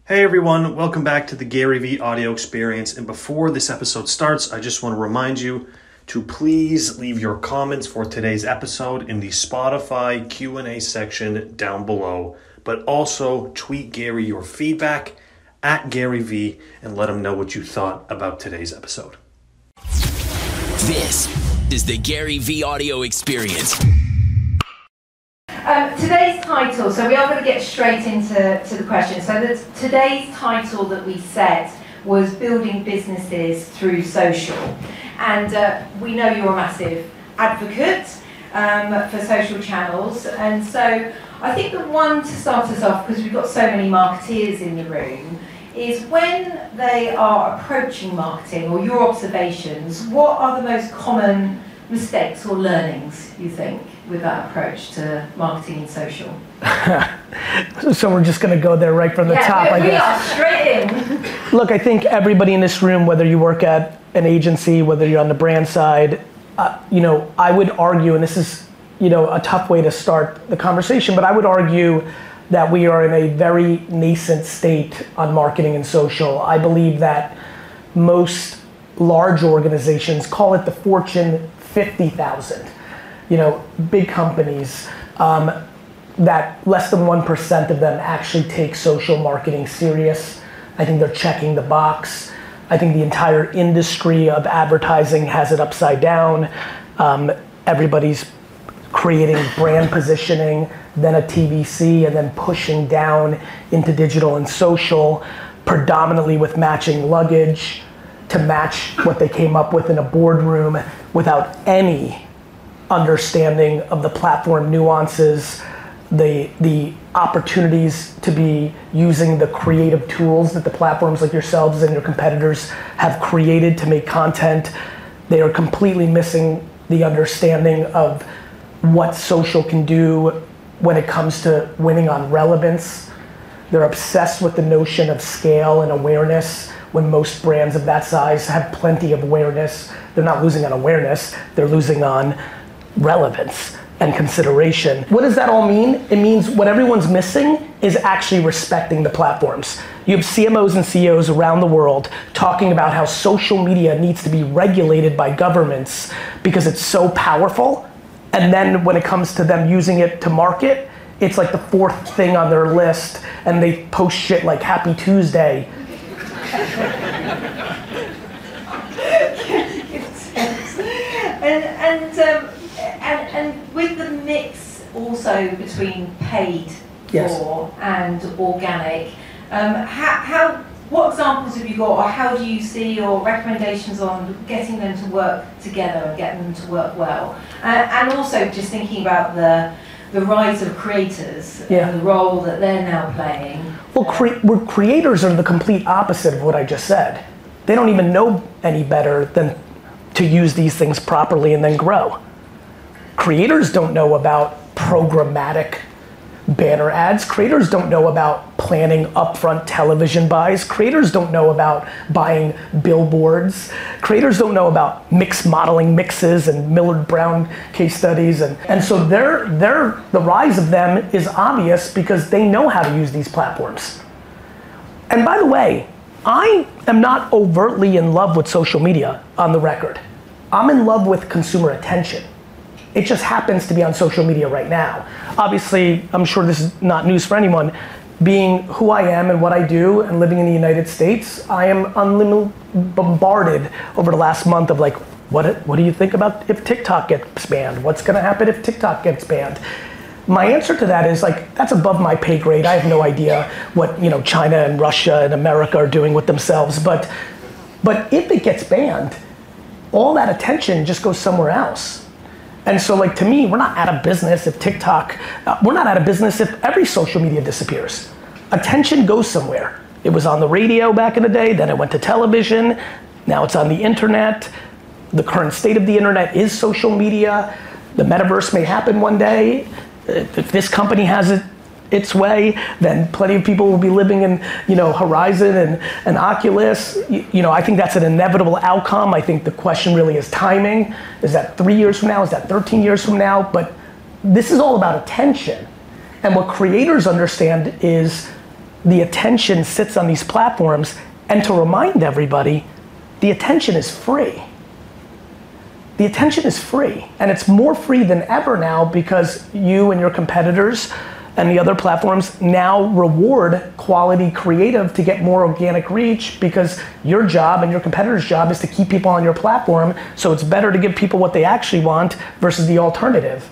Hey everyone, welcome back to the Gary Vee audio experience. And before this episode starts, I just want to remind you to please leave your comments for today's episode in the Spotify Q&A section down below. But also tweet Gary your feedback at Gary Vee and let him know what you thought about today's episode. This is the Gary Vee audio experience. Today's title, so we are going to get straight into the question. So today's title that we set was Building Businesses Through Social. And we know you're a massive advocate for social channels. And so I think the one to start us off, because we've got so many marketeers in the room, is when they are approaching marketing, or your observations, what are the most common mistakes or learnings, you think, with that approach to marketing and social? So we're just going to go there right from the top, I guess. We are straight in. Look, I think everybody in this room, whether you work at an agency, whether you're on the brand side, I would argue, and this is, a tough way to start the conversation, but I would argue that we are in a very nascent state on marketing and social. I believe that most large organizations, call it the Fortune 50,000, big companies, that less than 1% of them actually take social marketing serious. I think they're checking the box. I think the entire industry of advertising has it upside down. Everybody's creating brand positioning, then a TVC, and then pushing down into digital and social, predominantly with matching luggage to match what they came up with in a boardroom without any understanding of the platform nuances, the opportunities to be using the creative tools that the platforms like yourselves and your competitors have created to make content. They are completely missing the understanding of what social can do when it comes to winning on relevance. They're obsessed with the notion of scale and awareness when most brands of that size have plenty of awareness. They're not losing on awareness, they're losing on relevance and consideration. What does that all mean? It means what everyone's missing is actually respecting the platforms. You have CMOs and CEOs around the world talking about how social media needs to be regulated by governments because it's so powerful. And then when it comes to them using it to market, it's like the fourth thing on their list, and they post shit like Happy Tuesday. And with the mix also between paid Yes. for and organic, what examples have you got, or how do you see, or recommendations on getting them to work together and getting them to work well? And also just thinking about the rise of creators and the role that they're now playing. Well, creators are the complete opposite of what I just said. They don't even know any better than to use these things properly and then grow. Creators don't know about programmatic banner ads. Creators don't know about planning upfront television buys. Creators don't know about buying billboards. Creators don't know about mix modeling mixes and Millward Brown case studies. And so the rise of them is obvious because they know how to use these platforms. And by the way, I am not overtly in love with social media on the record. I'm in love with consumer attention. It just happens to be on social media right now. Obviously, I'm sure this is not news for anyone. Being who I am and what I do and living in the United States, I am bombarded over the last month of like, what do you think about if TikTok gets banned? What's gonna happen if TikTok gets banned? My answer to that is like, that's above my pay grade. I have no idea what China and Russia and America are doing with themselves. But if it gets banned, all that attention just goes somewhere else. And so like to me, we're not out of business if TikTok, we're not out of business if every social media disappears. Attention goes somewhere. It was on the radio back in the day, then it went to television, now it's on the internet. The current state of the internet is social media. The metaverse may happen one day. If this company has it its way, then plenty of people will be living in, Horizon and Oculus. I think that's an inevitable outcome. I think the question really is timing. Is that 3 years from now? Is that 13 years from now? But this is all about attention. And what creators understand is the attention sits on these platforms, and to remind everybody, the attention is free. The attention is free, and it's more free than ever now because you and your competitors and the other platforms now reward quality creative to get more organic reach, because your job and your competitor's job is to keep people on your platform, so it's better to give people what they actually want versus the alternative.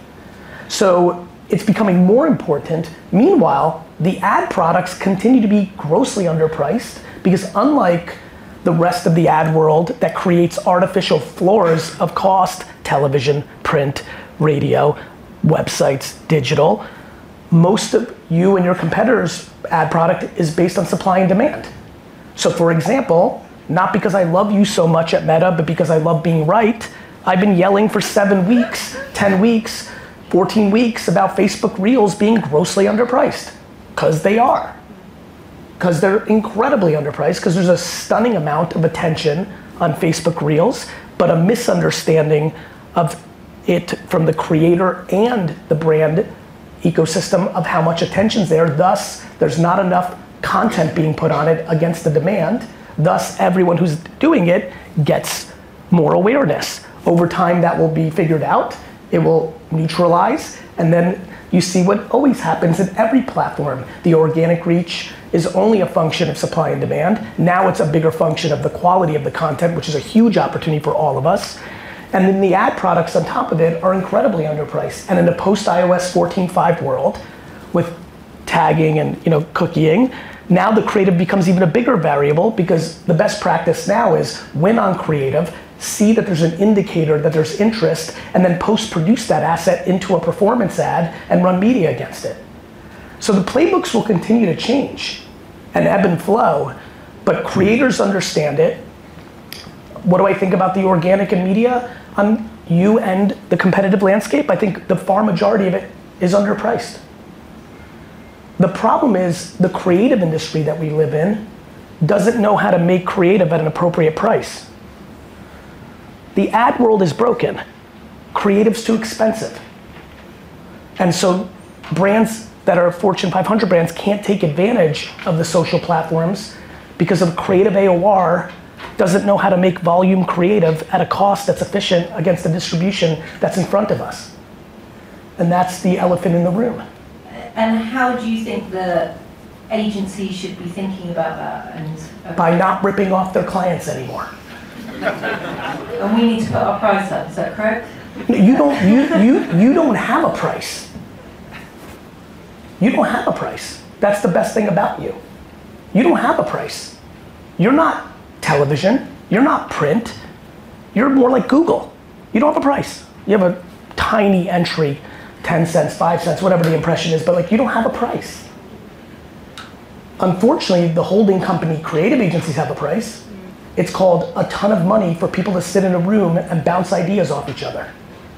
So it's becoming more important. Meanwhile, the ad products continue to be grossly underpriced, because unlike the rest of the ad world that creates artificial floors of cost, television, print, radio, websites, digital, most of you and your competitors' ad product is based on supply and demand. So for example, not because I love you so much at Meta, but because I love being right, I've been yelling for 7 weeks, 10 weeks, 14 weeks about Facebook Reels being grossly underpriced, because they are. Because they're incredibly underpriced, because there's a stunning amount of attention on Facebook Reels, but a misunderstanding of it from the creator and the brand ecosystem of how much attention's there. Thus, there's not enough content being put on it against the demand. Thus, everyone who's doing it gets more awareness. Over time, that will be figured out. It will neutralize, and then you see what always happens in every platform. The organic reach is only a function of supply and demand. Now it's a bigger function of the quality of the content, which is a huge opportunity for all of us. And then the ad products on top of it are incredibly underpriced. And in the post-iOS 14.5 world, with tagging and cookieing, now the creative becomes even a bigger variable, because the best practice now is win on creative, see that there's an indicator that there's interest, and then post-produce that asset into a performance ad and run media against it. So the playbooks will continue to change and ebb and flow, but creators understand it. What do I think about the organic and media on you and the competitive landscape? I think the far majority of it is underpriced. The problem is the creative industry that we live in doesn't know how to make creative at an appropriate price. The ad world is broken. Creative's too expensive. And so brands that are Fortune 500 brands can't take advantage of the social platforms because of creative AOR doesn't know how to make volume creative at a cost that's efficient against the distribution that's in front of us. And that's the elephant in the room. And how do you think the agency should be thinking about that? And by not ripping off their clients anymore. And we need to put our price up, is that correct? You don't have a price. You don't have a price. That's the best thing about you. You don't have a price. You're not television, you're not print, you're more like Google. You don't have a price. You have a tiny entry, 10 cents, 5 cents, whatever the impression is, but you don't have a price. Unfortunately, the holding company creative agencies have a price. It's called a ton of money for people to sit in a room and bounce ideas off each other.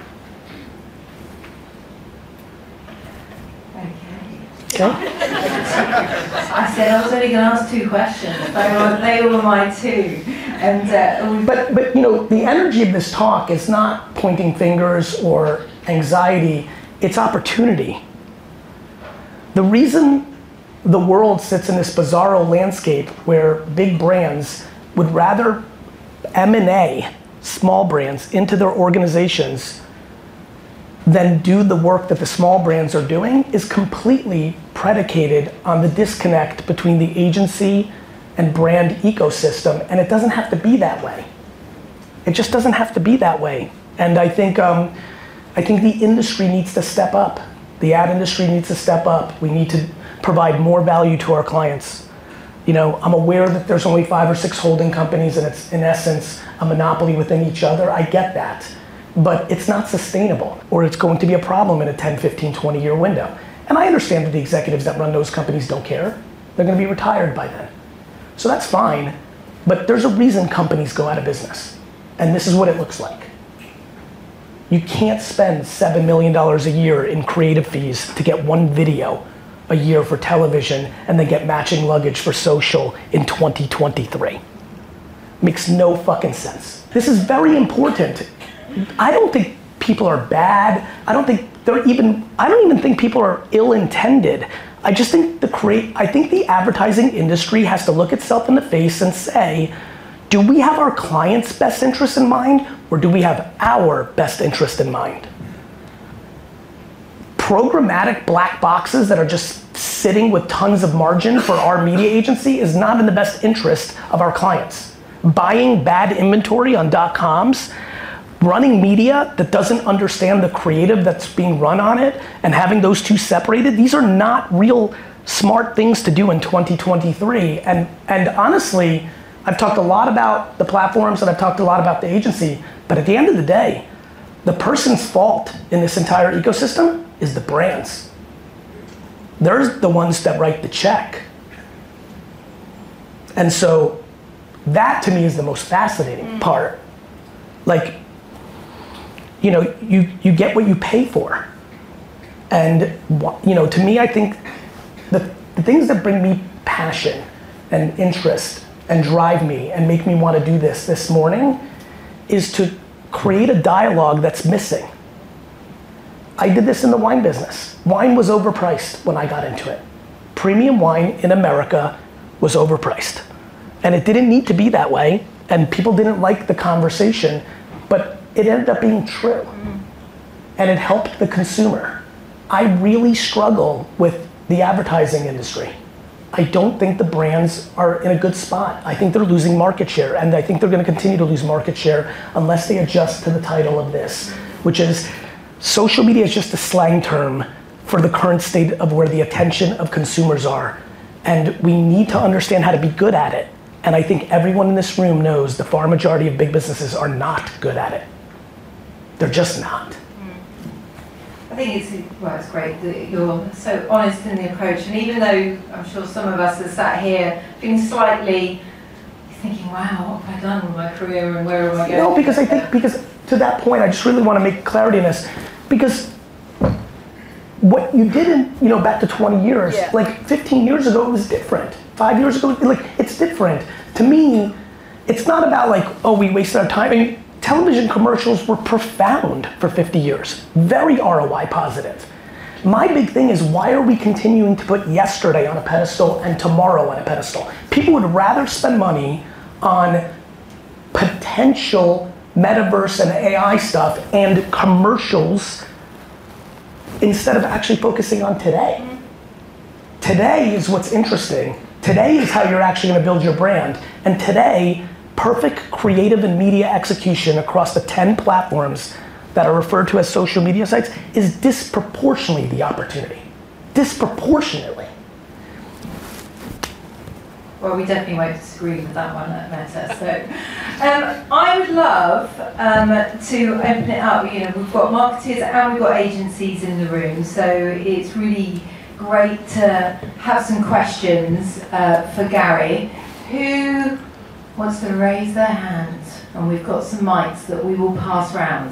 Okay. I said I was only going to ask 2 questions. They were my 2. And but the energy of this talk is not pointing fingers or anxiety. It's opportunity. The reason the world sits in this bizarro landscape where big brands would rather M&A small brands into their organizations than do the work that the small brands are doing is completely predicated on the disconnect between the agency and brand ecosystem, and it doesn't have to be that way. It just doesn't have to be that way. And I think the industry needs to step up. The ad industry needs to step up. We need to provide more value to our clients. I'm aware that there's only 5 or 6 holding companies and it's in essence a monopoly within each other. I get that. But it's not sustainable, or it's going to be a problem in a 10, 15, 20 year window. And I understand that the executives that run those companies don't care. They're going to be retired by then. So that's fine, but there's a reason companies go out of business. And this is what it looks like. You can't spend $7 million a year in creative fees to get 1 video a year for television and then get matching luggage for social in 2023. Makes no fucking sense. This is very important. I don't think people are bad. I don't even think people are ill-intended. I just think I think the advertising industry has to look itself in the face and say, do we have our clients' best interest in mind, or do we have our best interest in mind? Programmatic black boxes that are just sitting with tons of margin for our media agency is not in the best interest of our clients. Buying bad inventory on .coms, running media that doesn't understand the creative that's being run on it, and having those two separated, these are not real smart things to do in 2023. And honestly, I've talked a lot about the platforms and I've talked a lot about the agency, but at the end of the day, the person's fault in this entire ecosystem is the brands. They're the ones that write the check. And so that to me is the most fascinating part. Like, you know, you get what you pay for. And, you know, to me, I think the things that bring me passion and interest and drive me and make me want to do this morning is to create a dialogue that's missing. I did this in the wine business. Wine was overpriced when I got into it. Premium wine in America was overpriced. And it didn't need to be that way, and people didn't like the conversation, but it ended up being true. And it helped the consumer. I really struggle with the advertising industry. I don't think the brands are in a good spot. I think they're losing market share, and I think they're going to continue to lose market share unless they adjust to the title of this, which is social media is just a slang term for the current state of where the attention of consumers are. And we need to understand how to be good at it. And I think everyone in this room knows the far majority of big businesses are not good at it. They're just not. I think it's great that you're so honest in the approach, and even though I'm sure some of us are sat here feeling slightly thinking, wow, what have I done with my career and where am I going? No, because I think, because to that point, I just really want to make clarity in this, because what you did in, you know, back to 20 years, like 15 years ago, it was different. 5 years ago, like, it's different. To me, it's not about like, oh, we wasted our time. I mean, television commercials were profound for 50 years, very ROI positive. My big thing is, why are we continuing to put yesterday on a pedestal and tomorrow on a pedestal? People would rather spend money on potential metaverse and AI stuff and commercials instead of actually focusing on today. Today is what's interesting. Today is how you're actually going to build your brand. And today, perfect creative and media execution across the 10 platforms that are referred to as social media sites is disproportionately the opportunity. Disproportionately. Well, we definitely won't disagree with that one at Meta. So, I would love to open it up. You know, we've got marketers and we've got agencies in the room, so it's really great to have some questions for Gary. Who wants to raise their hand? And we've got some mics that we will pass round.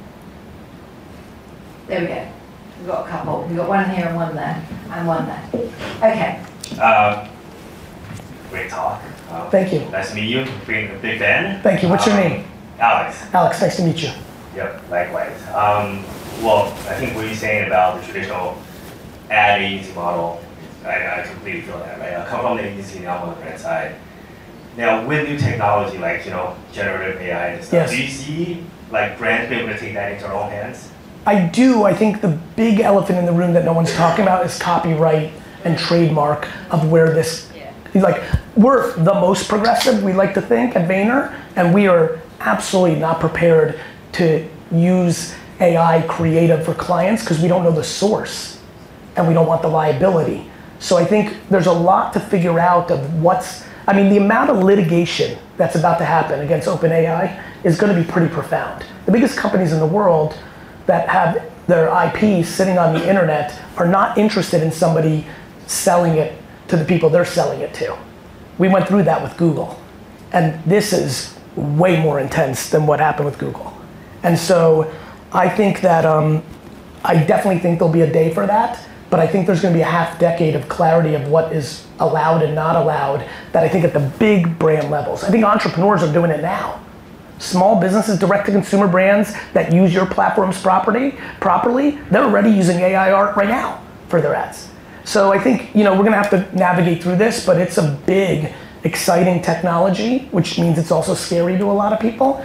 There we go. We've got a couple. We've got one here and one there, and one there. Okay. Great talk. Thank you. Nice to meet you. Being a big fan. Thank you. What's your name? Alex. Alex, nice to meet you. Yep, likewise. Well, I think what you're saying about the traditional ad agency model, I completely feel that, right? I come from the agency, now I'm on the brand side. Now, with new technology like, you know, generative AI and stuff, Yes. do you see like brands being able to take that into their own hands? I do. I think the big elephant in the room that no one's talking about is copyright and trademark of where this, like, we're the most progressive, we like to think, at Vayner, and we are absolutely not prepared to use AI creative for clients because we don't know the source and we don't want the liability. So I think there's a lot to figure out of the amount of litigation that's about to happen against OpenAI is going to be pretty profound. The biggest companies in the world that have their IP sitting on the internet are not interested in somebody selling it to the people they're selling it to. We went through that with Google. And this is way more intense than what happened with Google. And so I think that, I definitely think there'll be a day for that, but I think there's gonna be a half decade of clarity of what is allowed and not allowed that I think at the big brand levels. I think entrepreneurs are doing it now. Small businesses, direct-to-consumer brands that use your platforms properly, they're already using AI art right now for their ads. So I think, we're gonna have to navigate through this, but it's a big, exciting technology, which means it's also scary to a lot of people.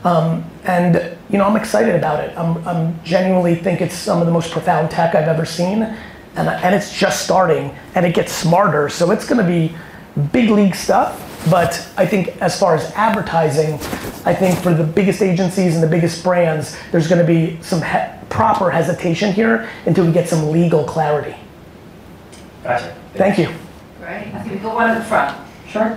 And I'm excited about it. I'm genuinely think it's some of the most profound tech I've ever seen, and it's just starting, and it gets smarter. So it's going to be big league stuff. But I think as far as advertising, I think for the biggest agencies and the biggest brands, there's going to be some proper hesitation here until we get some legal clarity. Gotcha. Thank you. Great. I think we got one at the front. Sure.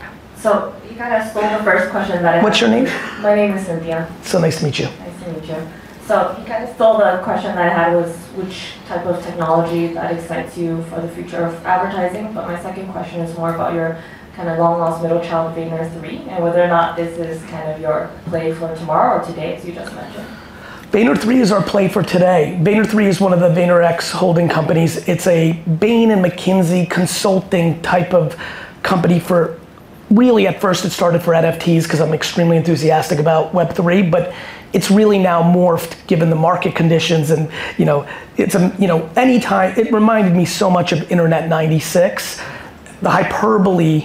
So you kind of stole the first question that I What's your name? My name is Cynthia. So nice to meet you. Nice to meet you. So you kind of stole the question that I had was which type of technology that excites you for the future of advertising. But my second question is more about your kind of long lost middle child, Vayner 3, and whether or not this is kind of your play for tomorrow or today, as you just mentioned. Vayner 3 is our play for today. Vayner 3 is one of the VaynerX holding companies. It's a Bain and McKinsey consulting type of company for, really at first it started for NFTs because I'm extremely enthusiastic about Web3, but it's really now morphed given the market conditions and, it's anytime, it reminded me so much of Internet 96. The hyperbole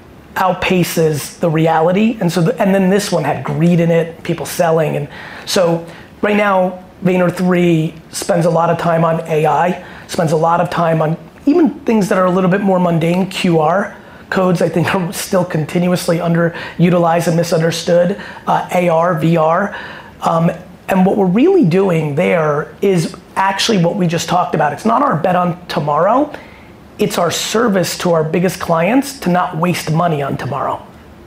outpaces the reality, and and then this one had greed in it, people selling, and so right now Vayner 3 spends a lot of time on AI, spends a lot of time on even things that are a little bit more mundane. QR codes I think are still continuously underutilized and misunderstood, AR, VR, and what we're really doing there is actually what we just talked about. It's not our bet on tomorrow, it's our service to our biggest clients to not waste money on tomorrow.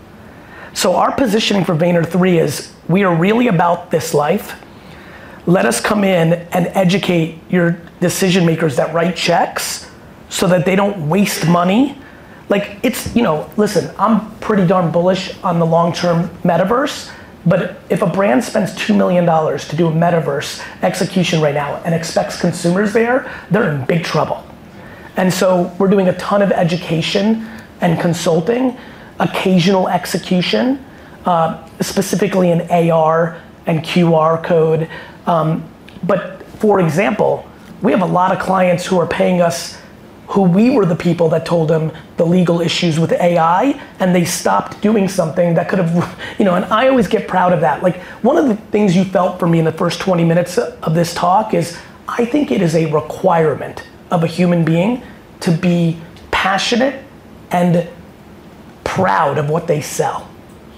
So our positioning for Vayner 3 is we are really about this life. Let us come in and educate your decision makers that write checks so that they don't waste money. Like listen, I'm pretty darn bullish on the long-term metaverse, but if a brand spends $2 million to do a metaverse execution right now and expects consumers there, they're in big trouble. And so we're doing a ton of education and consulting, occasional execution, specifically in AR and QR code. But for example, we have a lot of clients who are paying us who we were the people that told them the legal issues with AI, and they stopped doing something that could have, and I always get proud of that. Like one of the things you felt from me in the first 20 minutes of this talk is, I think it is a requirement of a human being to be passionate and proud of what they sell.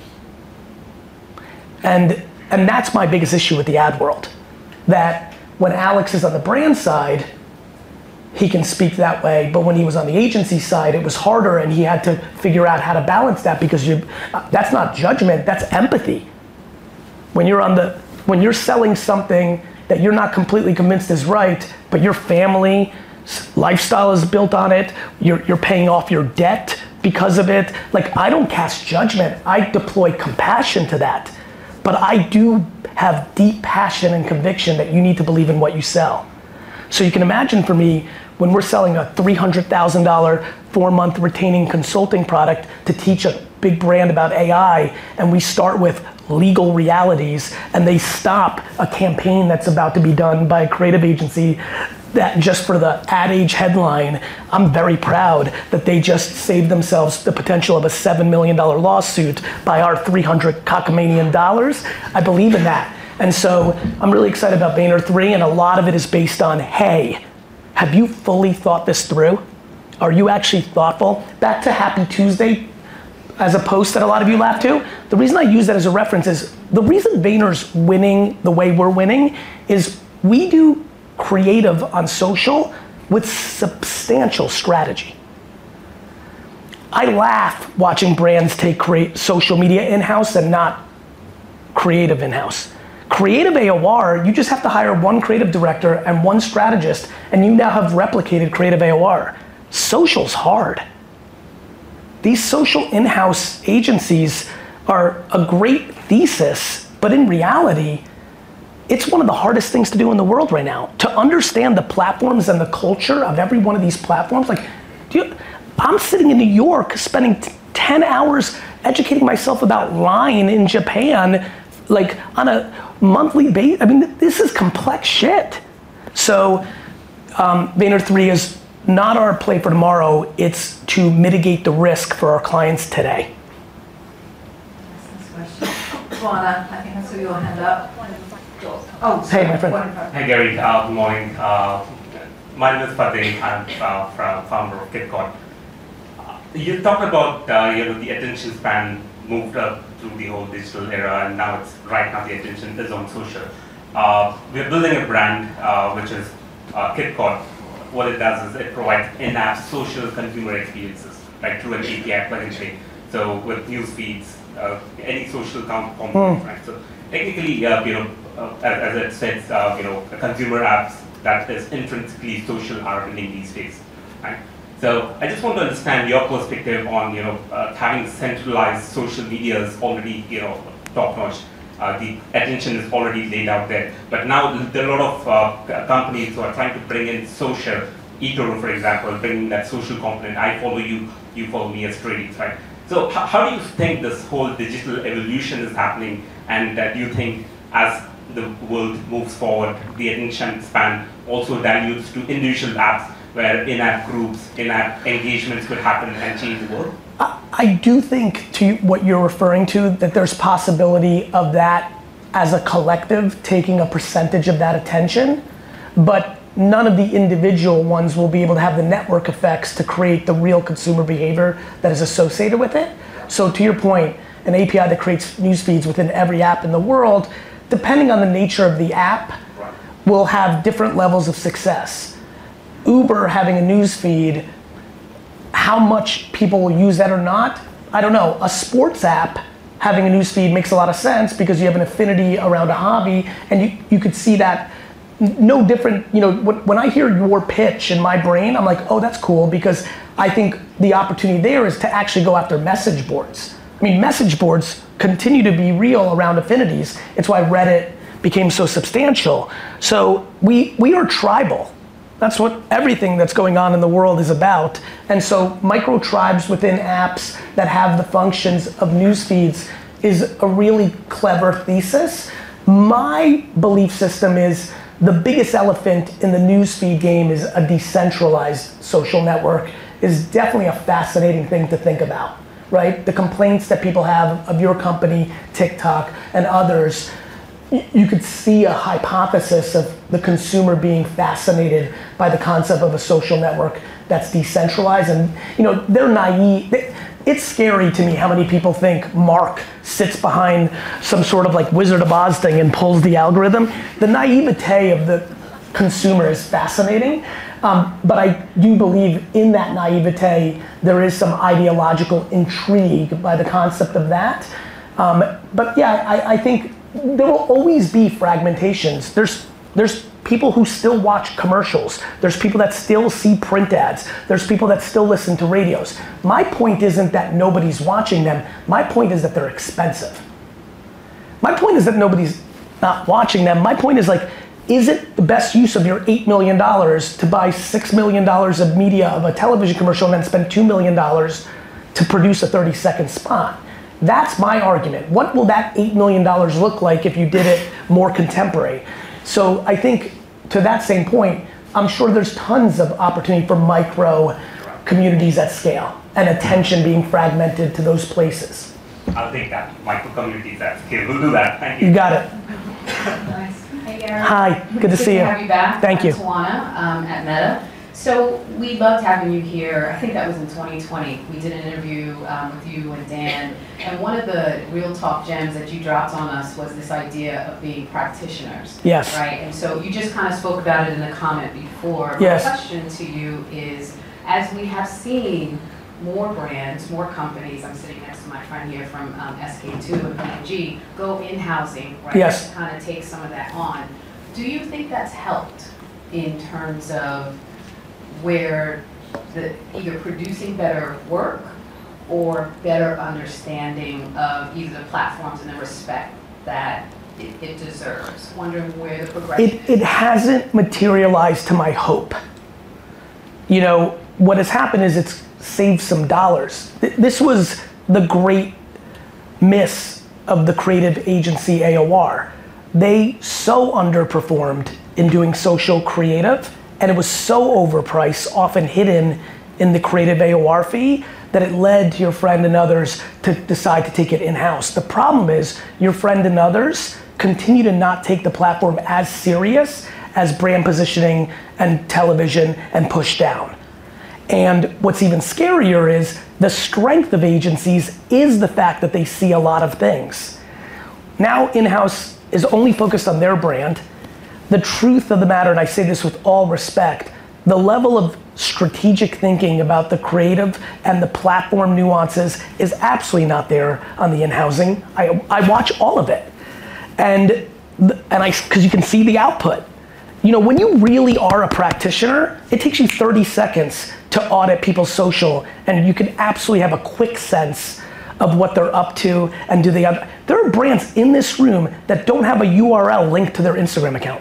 And that's my biggest issue with the ad world. That when Alex is on the brand side, he can speak that way, but when he was on the agency side, it was harder and he had to figure out how to balance that because that's not judgment, that's empathy. When you're selling something that you're not completely convinced is right, but your family lifestyle is built on it, you're paying off your debt because of it. Like, I don't cast judgment, I deploy compassion to that. But I do have deep passion and conviction that you need to believe in what you sell. So you can imagine for me, when we're selling a $300,000 4-month retaining consulting product to teach a big brand about AI, and we start with legal realities, and they stop a campaign that's about to be done by a creative agency that just for the Ad Age headline, I'm very proud that they just saved themselves the potential of a $7 million lawsuit by our $300 cockamanian dollars. I believe in that. And so I'm really excited about Vayner 3, and a lot of it is based on, hey, have you fully thought this through? Are you actually thoughtful? Back to Happy Tuesday, as a post that a lot of you laughed to. The reason I use that as a reference is, the reason Vayner's winning the way we're winning is we do creative on social with substantial strategy. I laugh watching brands take social media in-house and not creative in-house. Creative AOR, you just have to hire one creative director and one strategist, and you now have replicated creative AOR. Social's hard. These social in-house agencies are a great thesis, but in reality, it's one of the hardest things to do in the world right now. To understand the platforms and the culture of every one of these platforms, like, I'm sitting in New York spending 10 hours educating myself about Line in Japan, like on a monthly basis. I mean, this is complex shit. So Vayner 3 is not our play for tomorrow, it's to mitigate the risk for our clients today. Next question. Juana, I think I saw your hand up. Oh, Hey, my friend. Hi Gary, good morning. My name is Fateh. I'm from founder of KitKat. You talked about the attention span moved up through the whole digital era, and now right now the attention is on social. We're building a brand which is KitKat. What it does is it provides in-app social consumer experiences, right, through an API plug and play. So with news feeds, any social component, right? So technically, as it says, consumer apps that is intrinsically social are winning these days, right? So I just want to understand your perspective on having centralized social media is already top notch. The attention is already laid out there, but now there are a lot of companies who are trying to bring in social. eToro, for example, bringing that social component. I follow you, you follow me as trading, right? So how do you think this whole digital evolution is happening, and do you think as the world moves forward, the attention span also dilutes to individual apps where in-app groups, in-app engagements could happen and change the world? I do think, to what you're referring to, that there's possibility of that as a collective taking a percentage of that attention, but none of the individual ones will be able to have the network effects to create the real consumer behavior that is associated with it. So to your point, an API that creates news feeds within every app in the world, depending on the nature of the app, will have different levels of success. Uber having a news feed, how much people will use that or not, I don't know. A sports app having a news feed makes a lot of sense because you have an affinity around a hobby, and you could see that no different. When I hear your pitch in my brain, I'm like, oh, that's cool, because I think the opportunity there is to actually go after message boards. I mean, message boards continue to be real around affinities. It's why Reddit became so substantial. So we are tribal. That's what everything that's going on in the world is about. And so micro tribes within apps that have the functions of news feeds is a really clever thesis. My belief system is the biggest elephant in the news feed game is a decentralized social network is definitely a fascinating thing to think about, right? The complaints that people have of your company, TikTok, and others, you could see a hypothesis of the consumer being fascinated by the concept of a social network that's decentralized, and they're naive. It's scary to me how many people think Mark sits behind some sort of like Wizard of Oz thing and pulls the algorithm. The naivete of the consumer is fascinating, but I do believe in that naivete there is some ideological intrigue by the concept of that. But yeah, I think there will always be fragmentations. There's people who still watch commercials. There's people that still see print ads. There's people that still listen to radios. My point isn't that nobody's watching them. My point is that they're expensive. My point is that nobody's not watching them. My point is is it the best use of your $8 million to buy $6 million of media of a television commercial and then spend $2 million to produce a 30-second spot? That's my argument. What will that $8 million look like if you did it more contemporary? So I think to that same point, I'm sure there's tons of opportunity for micro communities at scale and attention being fragmented to those places. I'll take that. Micro communities at scale. We'll do that. Thank you. You got it. Nice. Hey, Gary. Hi, good to see you. Good to have you back. Thank you. I'm Tawana at Meta. So we loved having you here. I think that was in 2020. We did an interview with you and Dan, and one of the real talk gems that you dropped on us was this idea of being practitioners. Yes. Right, and so you just kind of spoke about it in the comment before. Yes. My question to you is, as we have seen more brands, more companies, I'm sitting next to my friend here from SK2 and P&G, go in-housing, right? Yes. To kind of take some of that on. Do you think that's helped in terms of where either producing better work or better understanding of either the platforms and the respect that it deserves? Wondering where the progression is. It hasn't materialized to my hope. What has happened is it's saved some dollars. This was the great miss of the creative agency AOR. They so underperformed in doing social creative And it was so overpriced, often hidden in the creative AOR fee, that it led to your friend and others to decide to take it in-house. The problem is your friend and others continue to not take the platform as serious as brand positioning and television and push down. And what's even scarier is the strength of agencies is the fact that they see a lot of things. Now in-house is only focused on their brand. The truth of the matter, and I say this with all respect, the level of strategic thinking about the creative and the platform nuances is absolutely not there on the in-housing. I watch all of it. And because you can see the output. You know, when you really are a practitioner, it takes you 30 seconds to audit people's social, and you can absolutely have a quick sense of what they're up to and do they have. There are brands in this room that don't have a URL linked to their Instagram account.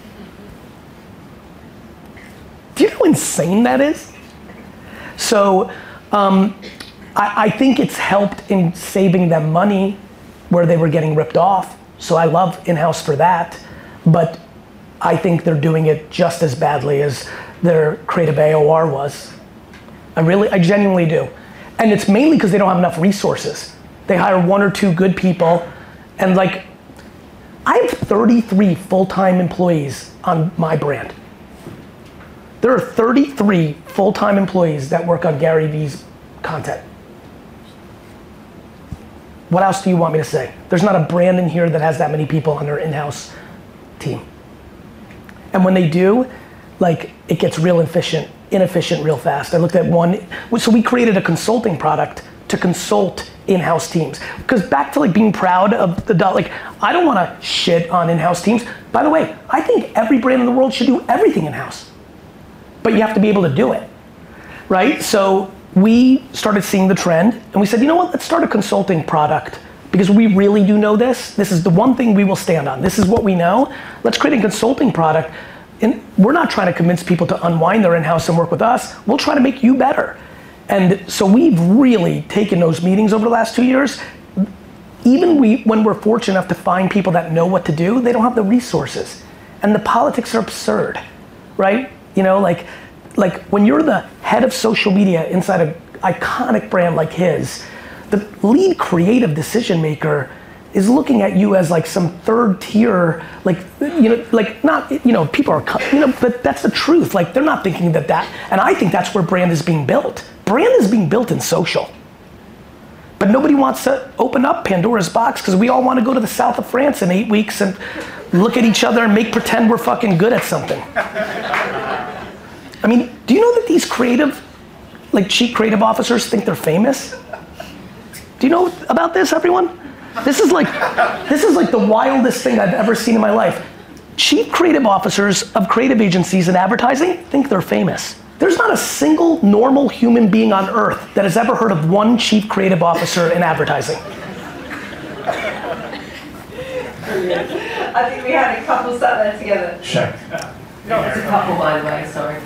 Do you know how insane that is? So I think it's helped in saving them money where they were getting ripped off. So I love in-house for that, but I think they're doing it just as badly as their creative AOR was. I genuinely do. And it's mainly because they don't have enough resources. They hire 1 or 2 good people, and like, I have 33 full-time employees on my brand. There are 33 full-time employees that work on Gary Vee's content. What else do you want me to say? There's not a brand in here that has that many people on their in-house team. And when they do, like, it gets real inefficient real fast. I looked at one, so we created a consulting product to consult in-house teams. Because back to like being proud of the, like, I don't want to shit on in-house teams. By the way, I think every brand in the world should do everything in-house. But you have to be able to do it, right? So we started seeing the trend and we said, you know what, let's start a consulting product because we really do know this. This is the one thing we will stand on. This is what we know. Let's create a consulting product. And we're not trying to convince people to unwind their in-house and work with us. We'll try to make you better. And so we've really taken those meetings over the last 2 years. Even when we're fortunate enough to find people that know what to do, they don't have the resources. And the politics are absurd, right? You know, like when you're the head of social media inside an iconic brand like his, the lead creative decision maker is looking at you as like some third tier, like, you know, like not, you know, people are, you know, but that's the truth. Like they're not thinking that, and I think that's where brand is being built. Brand is being built in social. But nobody wants to open up Pandora's box because we all want to go to the south of France in 8 weeks and look at each other and make pretend we're fucking good at something. I mean, do you know that these creative, like chief creative officers think they're famous? Do you know about this, everyone? This is like the wildest thing I've ever seen in my life. Chief creative officers of creative agencies and advertising think they're famous. There's not a single normal human being on earth that has ever heard of one chief creative officer in advertising. I think we had a couple sat there together. Sure. No, it's a couple, by the way, sorry.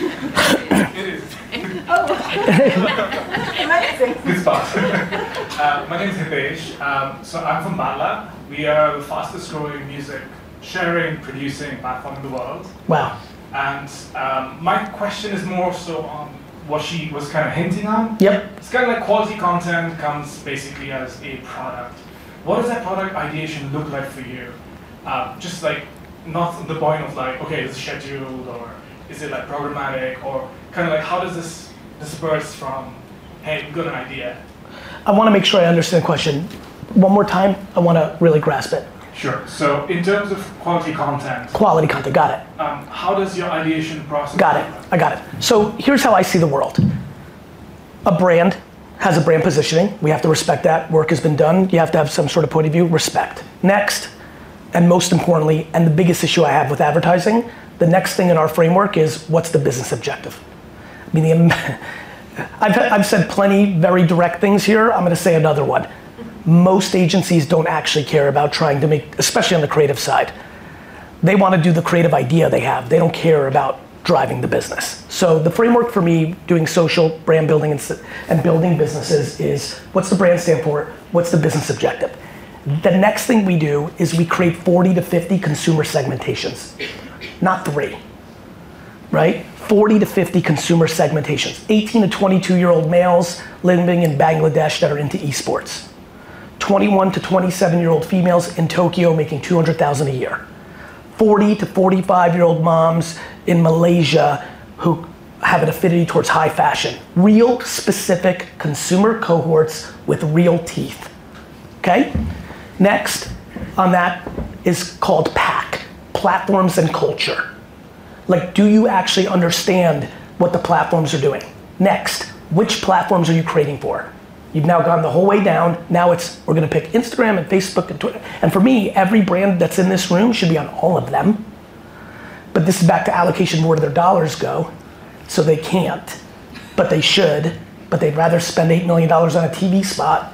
Amazing. Good spot. My name is Hitesh. So I'm from MATLAB. We are the fastest growing music sharing, producing platform in the world. Wow. And my question is more so on what she was kind of hinting on. Yep. It's kind of like quality content comes basically as a product. What does that product ideation look like for you? Just like, not the point of like, okay, is it scheduled or is it like programmatic or kind of like how does this disperse from, hey, we've got an idea? I want to make sure I understand the question. One more time, I want to really grasp it. Sure. So in terms of quality content. Quality content, got it. How does your ideation process Got it, I got it. So here's how I see the world. A brand has a brand positioning. We have to respect that. Work has been done. You have to have some sort of point of view, respect. Next, and most importantly, and the biggest issue I have with advertising, the next thing in our framework is what's the business objective? I mean, I've said plenty very direct things here. I'm gonna say another one. Most agencies don't actually care about trying to make, especially on the creative side. They wanna do the creative idea they have. They don't care about driving the business. So the framework for me doing social, brand building, and building businesses is what's the brand stand for? What's the business objective? The next thing we do is we create 40 to 50 consumer segmentations, not 3. right? 40 to 50 consumer segmentations. 18 to 22-year-old males living in Bangladesh that are into esports. 21 to 27-year-old females in Tokyo making $200,000 a year. 40 to 45-year-old moms in Malaysia who have an affinity towards high fashion. Real specific consumer cohorts with real teeth, okay? Next on that is called PAC, platforms and culture. Like, do you actually understand what the platforms are doing? Next, which platforms are you creating for? You've now gone the whole way down. Now we're gonna pick Instagram and Facebook and Twitter. And for me, every brand that's in this room should be on all of them. But this is back to allocation, where do their dollars go? So they can't, but they should, but they'd rather spend $8 million on a TV spot.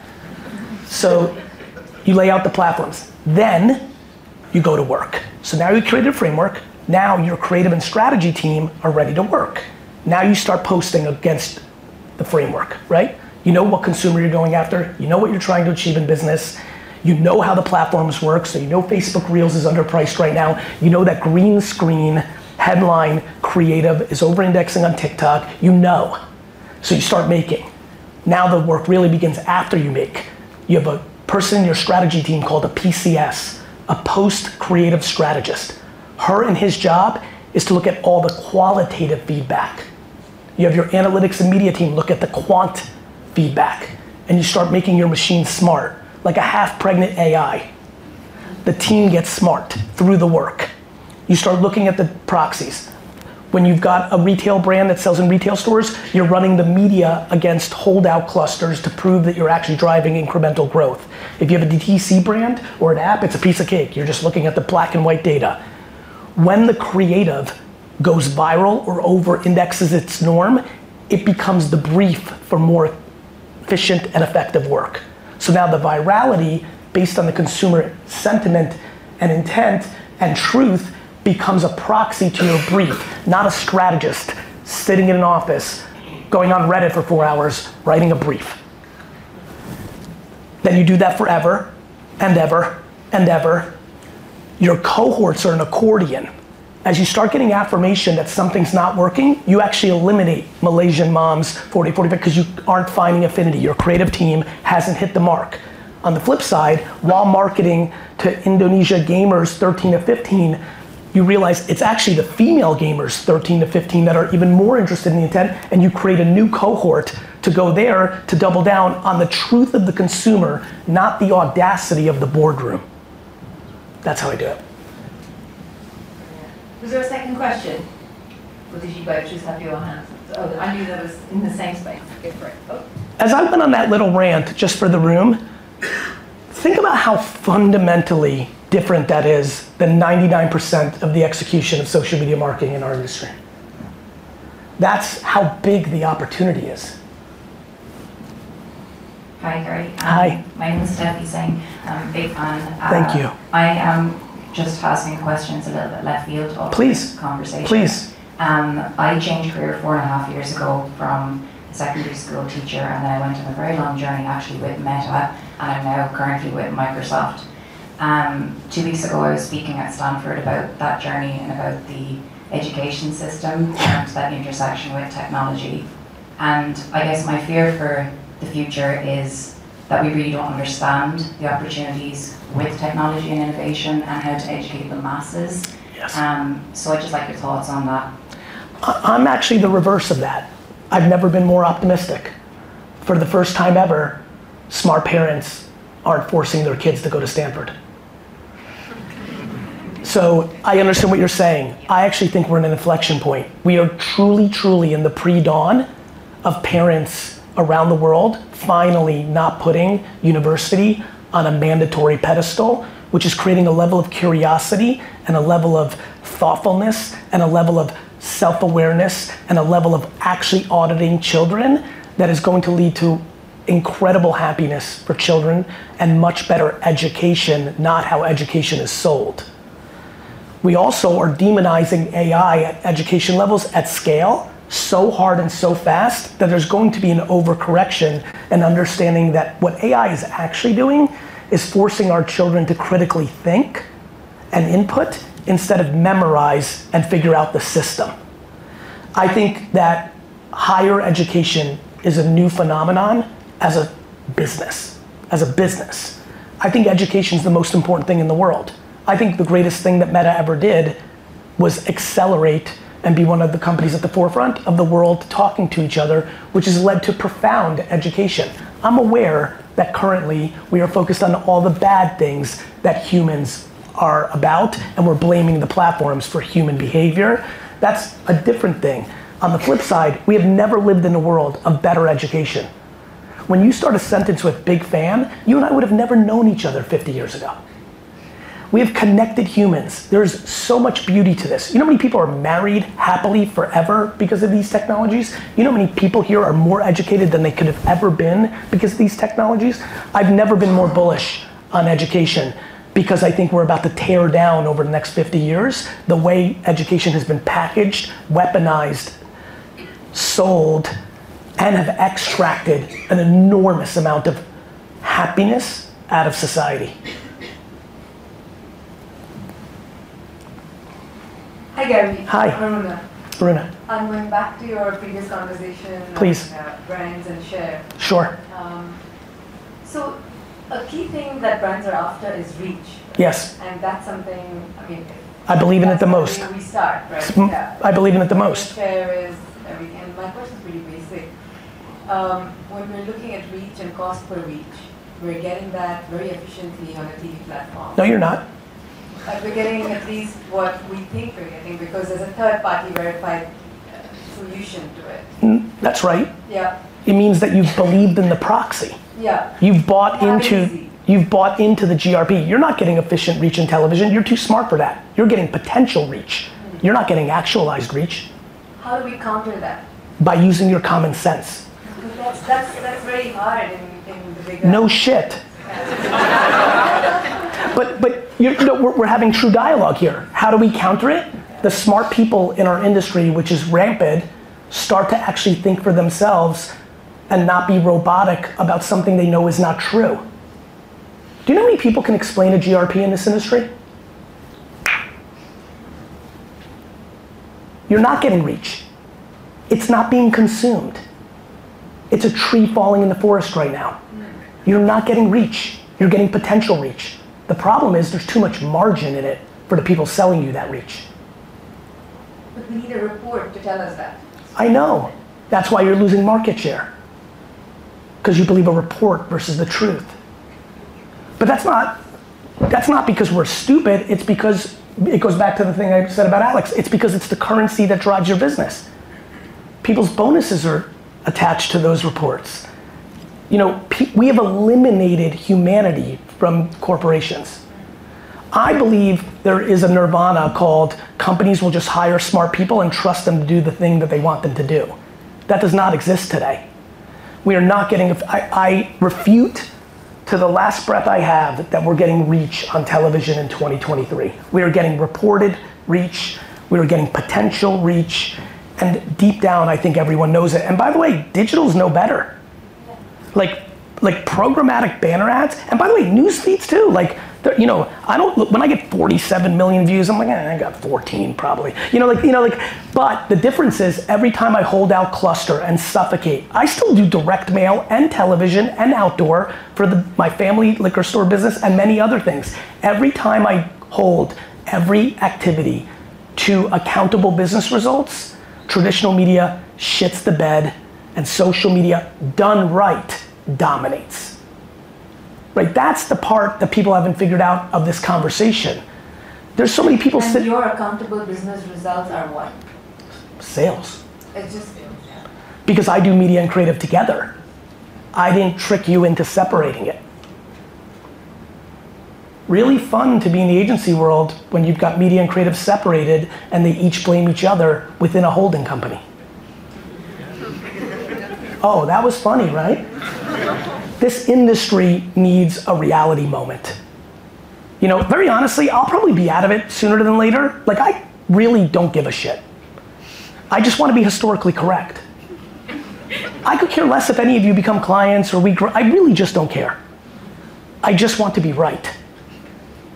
So you lay out the platforms. Then you go to work. So now you created a framework. Now your creative and strategy team are ready to work. Now you start posting against the framework, right? You know what consumer you're going after. You know what you're trying to achieve in business. You know how the platforms work. So you know Facebook Reels is underpriced right now. You know that green screen headline creative is over-indexing on TikTok. You know. So you start making. Now the work really begins after you make. You have a person in your strategy team called a PCS, a post-creative strategist. Her and his job is to look at all the qualitative feedback. You have your analytics and media team look at the quant feedback, and you start making your machine smart, like a half-pregnant AI. The team gets smart through the work. You start looking at the proxies. When you've got a retail brand that sells in retail stores, you're running the media against holdout clusters to prove that you're actually driving incremental growth. If you have a DTC brand or an app, it's a piece of cake. You're just looking at the black and white data. When the creative goes viral or over-indexes its norm, it becomes the brief for more efficient and effective work. So now the virality, based on the consumer sentiment and intent and truth, becomes a proxy to your brief, not a strategist sitting in an office, going on Reddit for 4 hours, writing a brief. Then you do that forever and ever and ever. Your cohorts are an accordion. As you start getting affirmation that something's not working, you actually eliminate Malaysian moms 40, 45 because you aren't finding affinity. Your creative team hasn't hit the mark. On the flip side, while marketing to Indonesia gamers 13 to 15, you realize it's actually the female gamers 13 to 15 that are even more interested in the intent, and you create a new cohort to go there to double down on the truth of the consumer, not the audacity of the boardroom. That's how I do it. Was there a second question? Or did you both just have your hands? Oh, I knew that was in the same space. Go for it. Oh. As I went on that little rant just for the room, think about how fundamentally different that is than 99% of the execution of social media marketing in our industry. That's how big the opportunity is. Hi, Gary. Hi. My name is Steffi Singh. I'm a big fan. Thank you. I am just asking questions a little bit left field of Please. the conversation. Please. I changed career 4.5 years ago from a secondary school teacher, and then I went on a very long journey actually with Meta, and I'm now currently with Microsoft. 2 weeks ago I was speaking at Stanford about that journey and about the education system and that intersection with technology. And I guess my fear for the future is that we really don't understand the opportunities with technology and innovation and how to educate the masses. Yes. So I'd just like your thoughts on that. I'm actually the reverse of that. I've never been more optimistic. For the first time ever, smart parents aren't forcing their kids to go to Stanford. So I understand what you're saying. I actually think we're in an inflection point. We are truly, truly in the pre-dawn of parents around the world finally not putting university on a mandatory pedestal, which is creating a level of curiosity and a level of thoughtfulness and a level of self-awareness and a level of actually auditing children that is going to lead to incredible happiness for children and much better education, not how education is sold. We also are demonizing AI at education levels at scale so hard and so fast that there's going to be an overcorrection and understanding that what AI is actually doing is forcing our children to critically think and input instead of memorize and figure out the system. I think that higher education is a new phenomenon as a business. I think education is the most important thing in the world. I think the greatest thing that Meta ever did was accelerate and be one of the companies at the forefront of the world talking to each other, which has led to profound education. I'm aware that currently we are focused on all the bad things that humans are about, and we're blaming the platforms for human behavior. That's a different thing. On the flip side, we have never lived in a world of better education. When you start a sentence with big fan, you and I would have never known each other 50 years ago. We have connected humans. There's so much beauty to this. You know how many people are married happily forever because of these technologies? You know how many people here are more educated than they could have ever been because of these technologies? I've never been more bullish on education because I think we're about to tear down over the next 50 years the way education has been packaged, weaponized, sold, and have extracted an enormous amount of happiness out of society. Hi Gary. Hi. Aruna. I'm going back to your previous conversation Please. on brands and share. Sure. So a key thing that brands are after is reach. Yes. And that's something, I mean, I believe in it the most. that's where we start, right? Yeah. I believe in it the most. Share is everything. And my question is pretty basic. When we're looking at reach and cost per reach, we're getting that very efficiently on a TV platform. No, you're not. We're getting at least what we think we're getting because there's a third-party verified solution to it. That's right. Yeah. It means that you've believed in the proxy. Yeah. You've bought into the GRP. You're not getting efficient reach in television. You're too smart for that. You're getting potential reach. You're not getting actualized reach. How do we counter that? By using your common sense. That's very hard in the bigger. No shit. But you know, we're having true dialogue here. How do we counter it? The smart people in our industry, which is rampant, start to actually think for themselves and not be robotic about something they know is not true. Do you know how many people can explain a GRP in this industry? You're not getting reach. It's not being consumed. It's a tree falling in the forest right now. You're not getting reach. You're getting potential reach. The problem is there's too much margin in it for the people selling you that reach. But we need a report to tell us that. I know. That's why you're losing market share. Because you believe a report versus the truth. But that's not because we're stupid. It's because it goes back to the thing I said about Alex. It's because it's the currency that drives your business. People's bonuses are attached to those reports. You know, we have eliminated humanity from corporations. I believe there is a nirvana called companies will just hire smart people and trust them to do the thing that they want them to do. That does not exist today. We are not getting, I refute to the last breath I have that we're getting reach on television in 2023. We are getting reported reach, we are getting potential reach, and deep down I think everyone knows it. And by the way, digital's no better. Like programmatic banner ads, and by the way, news feeds too. Like, you know, I don't look, when I get 47 million views, I'm like, I got 14 probably. But the difference is every time I hold out cluster and suffocate, I still do direct mail and television and outdoor for my family liquor store business and many other things. Every time I hold every activity to accountable business results, traditional media shits the bed and social media done right dominates. Right, that's the part that people haven't figured out of this conversation. There's so many people And your accountable business results are what? Sales. It's just sales, yeah. Because I do media and creative together. I didn't trick you into separating it. Really fun to be in the agency world when you've got media and creative separated and they each blame each other within a holding company. Oh, that was funny, right? This industry needs a reality moment. You know, very honestly, I'll probably be out of it sooner than later. Like, I really don't give a shit. I just want to be historically correct. I could care less if any of you become clients or I really just don't care. I just want to be right.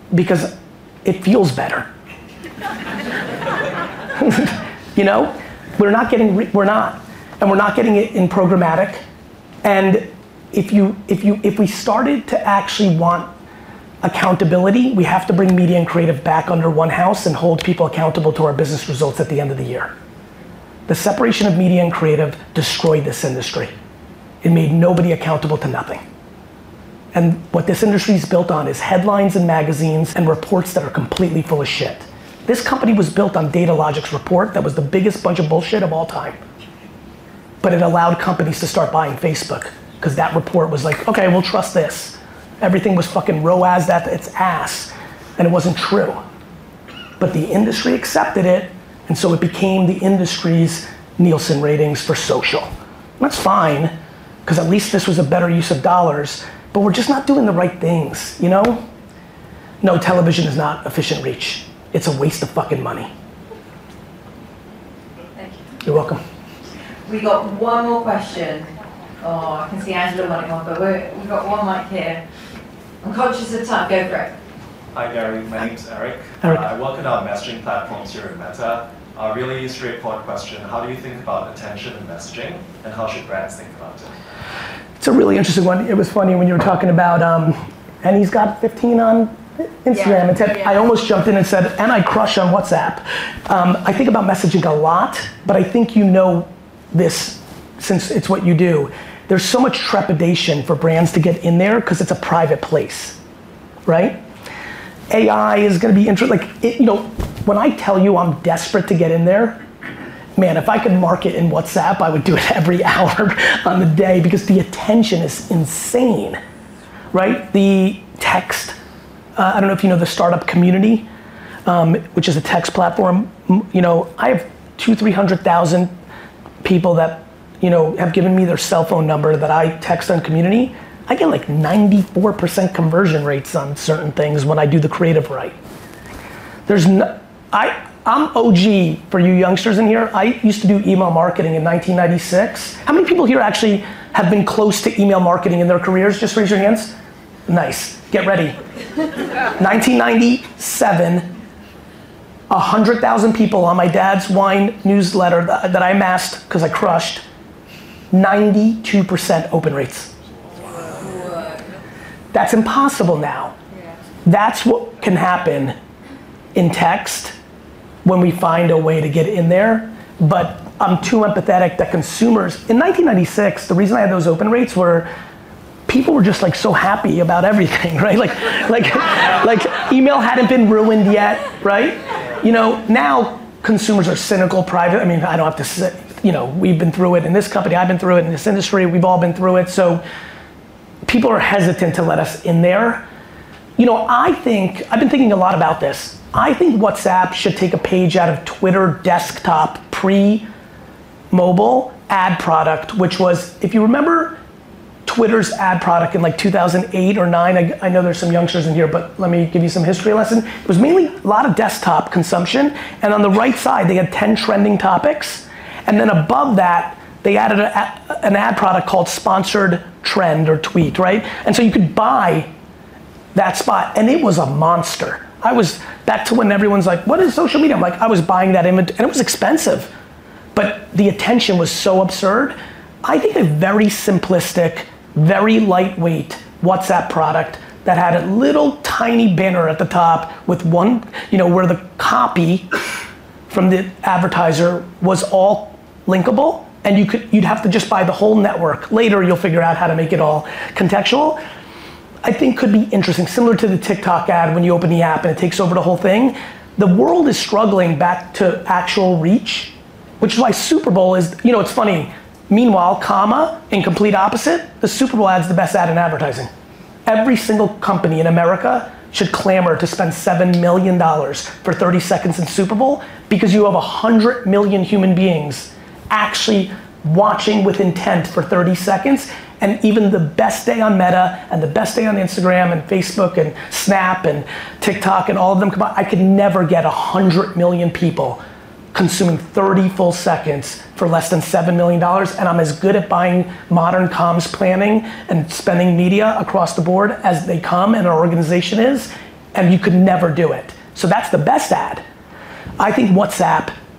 Because it feels better. You know? We're not, and we're not getting it in programmatic. And if we started to actually want accountability, we have to bring media and creative back under one house and hold people accountable to our business results at the end of the year. The separation of media and creative destroyed this industry. It made nobody accountable to nothing. And what this industry is built on is headlines and magazines and reports that are completely full of shit. This company was built on Datalogic's report that was the biggest bunch of bullshit of all time. But it allowed companies to start buying Facebook because that report was like, okay, we'll trust this. Everything was fucking ROAS at its ass, and it wasn't true. But the industry accepted it, and so it became the industry's Nielsen ratings for social. And that's fine, because at least this was a better use of dollars, but we're just not doing the right things, you know? No, television is not efficient reach. It's a waste of fucking money. Thank you. You're welcome. We got one more question. Oh, I can see Angela wanting one, but we've got one mic here. I'm conscious of time, go for it. Hi Gary, my name's Eric. Eric. I work on our messaging platforms here at Meta. A really straightforward question, how do you think about attention and messaging, and how should brands think about it? It's a really interesting one. It was funny when you were talking about, and he's got 15 on Instagram, and I almost jumped in and said, and I crush on WhatsApp. I think about messaging a lot, but I think you know this since it's what you do. There's so much trepidation for brands to get in there because it's a private place, right? AI is going to be interesting. Like, you know, when I tell you I'm desperate to get in there, man, if I could market in WhatsApp, I would do it every hour on the day because the attention is insane, right? The text, I don't know if you know the Startup Community, which is a text platform. You know, I have 200,000-300,000 people that, you know, have given me their cell phone number that I text on Community. I get like 94% conversion rates on certain things when I do the creative right. I'm OG for you youngsters in here. I used to do email marketing in 1996. How many people here actually have been close to email marketing in their careers? Just raise your hands. Nice, get ready. 1997, 100,000 people on my dad's wine newsletter that I amassed because I crushed, 92% open rates. That's impossible now. That's what can happen in text when we find a way to get in there, but I'm too empathetic that consumers, in 1996, the reason I had those open rates were people were just like so happy about everything, right? Like email hadn't been ruined yet, right? You know, now consumers are cynical, private. I mean, I don't have to say, you know, we've been through it in this company, I've been through it in this industry, we've all been through it, so people are hesitant to let us in there. You know, I've been thinking a lot about this. I think WhatsApp should take a page out of Twitter desktop pre-mobile ad product, which was, if you remember Twitter's ad product in like 2008 or 9, I know there's some youngsters in here, but let me give you some history lesson. It was mainly a lot of desktop consumption, and on the right side, they had 10 trending topics, and then above that, they added an ad product called Sponsored Trend or Tweet, right? And so you could buy that spot, and it was a monster. I was back to when everyone's like, what is social media? I'm like, I was buying that image, and it was expensive, but the attention was so absurd. I think a very simplistic, very lightweight WhatsApp product that had a little tiny banner at the top with one, you know, where the copy from the advertiser was all linkable, and you'd have to just buy the whole network. Later, you'll figure out how to make it all contextual. I think could be interesting, similar to the TikTok ad when you open the app and it takes over the whole thing. The world is struggling back to actual reach, which is why Super Bowl is, you know, it's funny. Meanwhile, in complete opposite, the Super Bowl ad's the best ad in advertising. Every single company in America should clamor to spend $7 million for 30 seconds in Super Bowl because you have 100 million human beings actually watching with intent for 30 seconds. And even the best day on Meta and the best day on Instagram and Facebook and Snap and TikTok and all of them combined, I could never get 100 million people consuming 30 full seconds for less than $7 million. And I'm as good at buying modern comms planning and spending media across the board as they come and our organization is, and you could never do it. So that's the best ad. I think WhatsApp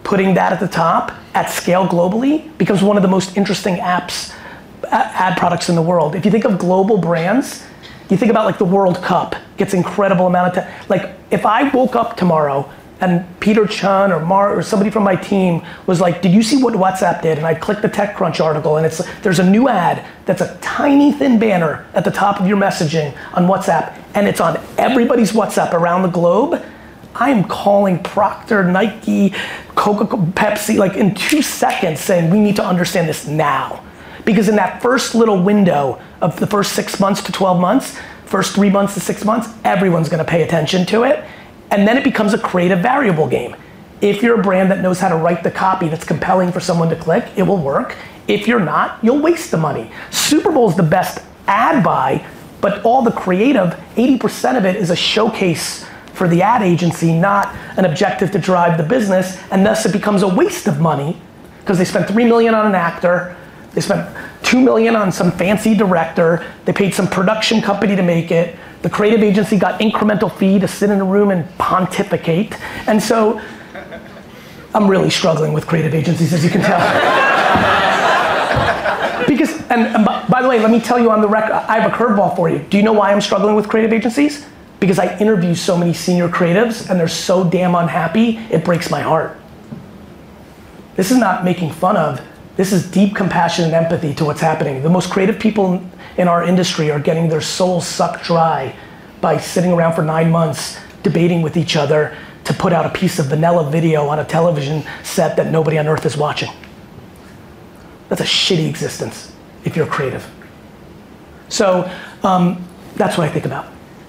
putting that at the top at scale globally becomes one of the most interesting ad products in the world. If you think of global brands, you think about like the World Cup, gets incredible amount of time. Like if I woke up tomorrow and Peter Chun or Mar or somebody from my team was like, did you see what WhatsApp did? And I clicked the TechCrunch article and there's a new ad that's a tiny thin banner at the top of your messaging on WhatsApp and it's on everybody's WhatsApp around the globe. I am calling Procter, Nike, Coca-Cola, Pepsi, like in 2 seconds saying we need to understand this now. Because in that first little window of the first 6 months to 12 months, first 3 months to 6 months, everyone's gonna pay attention to it. And then it becomes a creative variable game. If you're a brand that knows how to write the copy that's compelling for someone to click, it will work. If you're not, you'll waste the money. Super Bowl is the best ad buy, but all the creative, 80% of it is a showcase for the ad agency, not an objective to drive the business, and thus it becomes a waste of money because they spent $3 million on an actor, they spent $2 million on some fancy director, they paid some production company to make it, the creative agency got incremental fee to sit in a room and pontificate, and so I'm really struggling with creative agencies, as you can tell. Because, and by the way, let me tell you on the record, I have a curveball for you. Do you know why I'm struggling with creative agencies? Because I interview so many senior creatives and they're so damn unhappy, it breaks my heart. This is not making fun of, this is deep compassion and empathy to what's happening. The most creative people in our industry are getting their souls sucked dry by sitting around for 9 months debating with each other to put out a piece of vanilla video on a television set that nobody on earth is watching. That's a shitty existence if you're creative. So that's what I think about.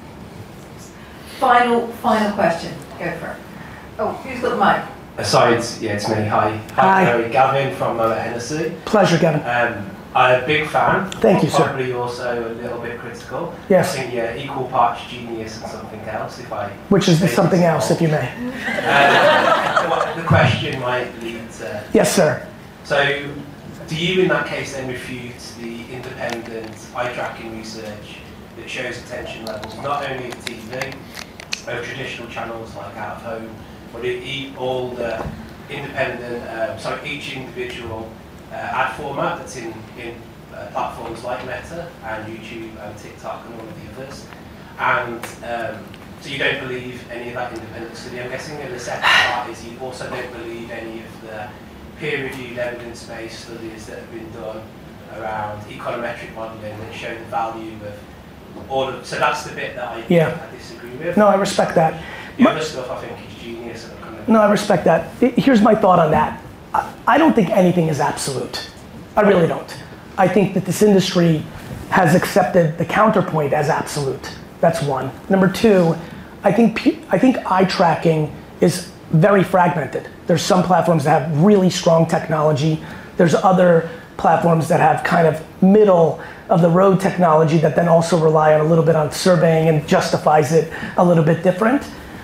Final question. Go for it. Oh, who's got the mic? Sorry, it's me. Hi, Gary. Gavin from Motor Hennessy. Pleasure, Gavin. I'm a big fan. Thank you, sir. Probably also a little bit critical. Yes. I think you're equal parts genius and something else, Which is something else, if you may. The question might lead to... Yes, sir. So, do you in that case then refute the independent eye tracking research that shows attention levels not only of TV, of traditional channels like out of home, but all the independent, each individual ad format that's in platforms like Meta and YouTube and TikTok and all of the others. And so you don't believe any of that independent study, I'm guessing. And the second part is you also don't believe any of the peer-reviewed evidence-based studies that have been done around econometric modeling that show the value of all of, so that's the bit that I disagree with. No, I respect that. The other stuff I think is genius. No, I respect that. Here's my thought on that. I don't think anything is absolute. I really don't. I think that this industry has accepted the counterpoint as absolute. That's one. Number two, I think eye tracking is very fragmented. There's some platforms that have really strong technology. There's other platforms that have kind of middle of the road technology that then also rely on a little bit on surveying and justifies it a little bit different.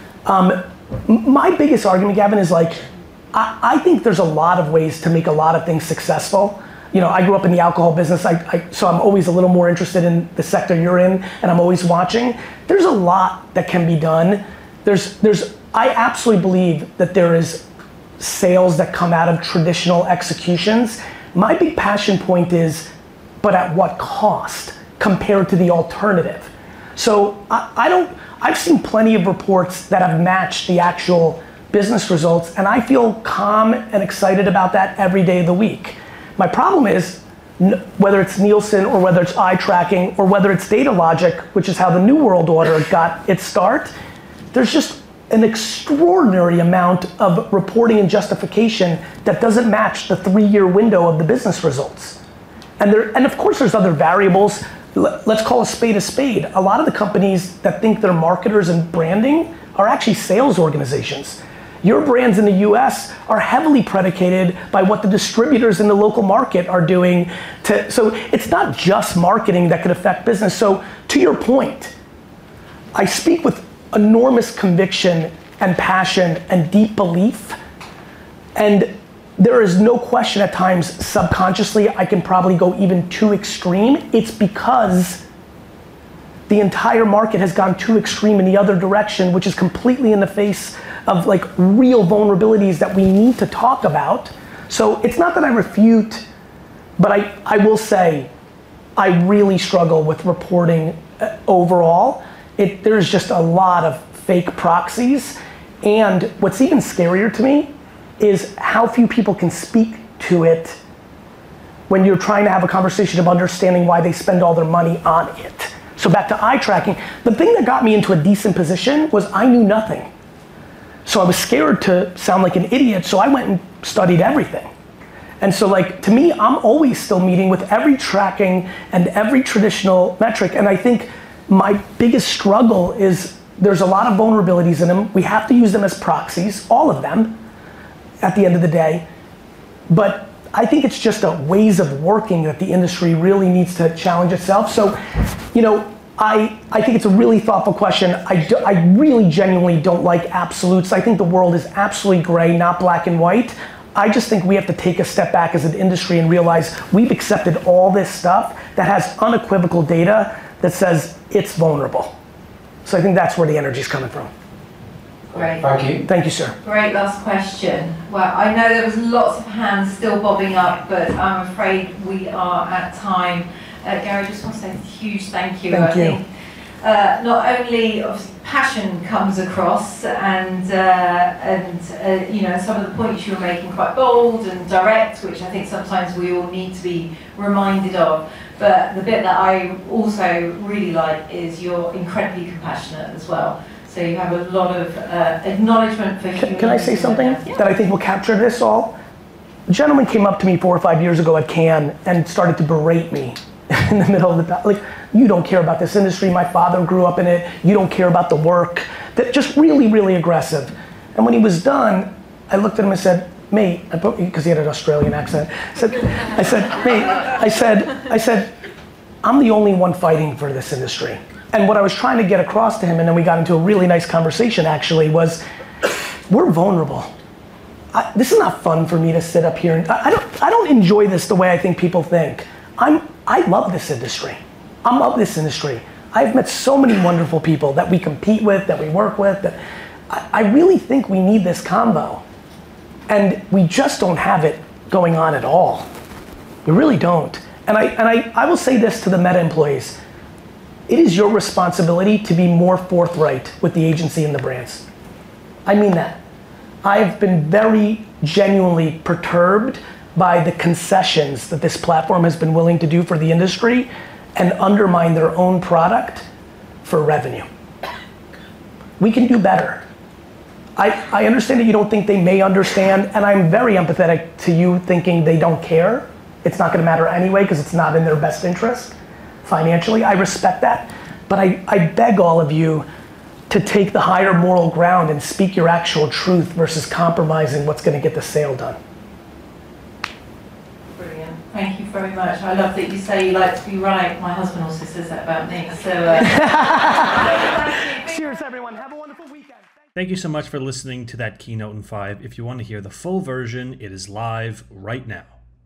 My biggest argument, Gavin, is like, I think there's a lot of ways to make a lot of things successful. You know, I grew up in the alcohol business, so I'm always a little more interested in the sector you're in, and I'm always watching. There's a lot that can be done. I absolutely believe that there is sales that come out of traditional executions. My big passion point is, but at what cost compared to the alternative? So I've seen plenty of reports that have matched the actual business results, and I feel calm and excited about that every day of the week. My problem is, whether it's Nielsen or whether it's eye tracking or whether it's data logic, which is how the New World Order got its start, there's just an extraordinary amount of reporting and justification that doesn't match the 3-year window of the business results. And of course there's other variables. Let's call a spade a spade. A lot of the companies that think they're marketers and branding are actually sales organizations. Your brands in the US are heavily predicated by what the distributors in the local market are doing. So it's not just marketing that could affect business. So to your point, I speak with enormous conviction and passion and deep belief. And there is no question at times subconsciously I can probably go even too extreme. It's because the entire market has gone too extreme in the other direction, which is completely in the face of like real vulnerabilities that we need to talk about. So it's not that I refute, but I will say I really struggle with reporting overall. There's just a lot of fake proxies, and what's even scarier to me is how few people can speak to it when you're trying to have a conversation of understanding why they spend all their money on it. So back to eye tracking, the thing that got me into a decent position was I knew nothing. So I was scared to sound like an idiot, so I went and studied everything. And so like, to me, I'm always still meeting with every tracking and every traditional metric, and I think my biggest struggle is there's a lot of vulnerabilities in them. We have to use them as proxies, all of them, at the end of the day. But I think it's just a ways of working that the industry really needs to challenge itself. So, you know, I think it's a really thoughtful question. I really genuinely don't like absolutes. I think the world is absolutely gray, not black and white. I just think we have to take a step back as an industry and realize we've accepted all this stuff that has unequivocal data that says it's vulnerable. So I think that's where the energy is coming from. Great. Thank you. Thank you, sir. Great last question. Well, I know there was lots of hands still bobbing up, but I'm afraid we are at time. Gary, I just want to say a huge thank you. Thank you. I think not only obviously passion comes across, and you know, some of the points you were making quite bold and direct, which I think sometimes we all need to be reminded of. But the bit that I also really like is you're incredibly compassionate as well. So you have a lot of acknowledgement for human. Can I say something that I think will capture this all? A gentleman came up to me 4 or 5 years ago at Cannes and started to berate me in the middle of the, like, you don't care about this industry, my father grew up in it, you don't care about the work. That just really, really aggressive. And when he was done, I looked at him and said, mate, because he had an Australian accent, I said, I'm the only one fighting for this industry. And what I was trying to get across to him, and then we got into a really nice conversation actually, was we're vulnerable. This is not fun for me to sit up here and I don't enjoy this the way I think people think. I love this industry. I'm of this industry. I've met so many wonderful people that we compete with, that we work with, that I really think we need this combo. And we just don't have it going on at all. We really don't. And I will say this to the Meta employees. It is your responsibility to be more forthright with the agency and the brands. I mean that. I've been very genuinely perturbed by the concessions that this platform has been willing to do for the industry and undermine their own product for revenue. We can do better. I understand that you don't think they may understand, and I'm very empathetic to you thinking they don't care. It's not gonna matter anyway because it's not in their best interest financially. I respect that, but I beg all of you to take the higher moral ground and speak your actual truth versus compromising what's gonna get the sale done. Brilliant. Thank you very much. I love that you say you like to be right. My husband also says that about me. So, cheers, everyone. Have a wonderful weekend. Thank you so much for listening to that keynote in 5. If you want to hear the full version, it is live right now.